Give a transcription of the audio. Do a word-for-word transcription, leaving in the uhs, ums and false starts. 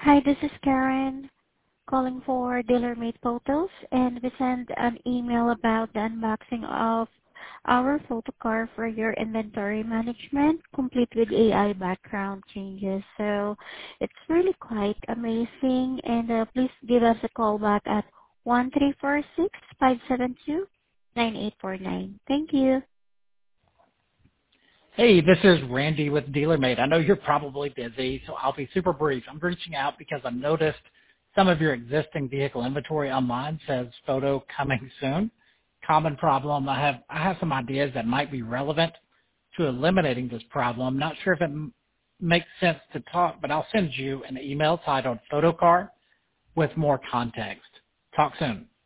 Hi, this is Karen calling for DealerMate Photos, and we sent an email about the unboxing of our photo car for your inventory management, complete with A I background changes. So it's really quite amazing, and uh, please give us a call back at one three four six, five seven two, nine eight four nine. Thank you. Hey, this is Randy with DealerMate. I know you're probably busy, so I'll be super brief. I'm reaching out because I noticed some of your existing vehicle inventory online says photo coming soon. Common problem. I have I have some ideas that might be relevant to eliminating this problem. Not sure if it m- makes sense to talk, but I'll send you an email titled Photo Car with more context. Talk soon.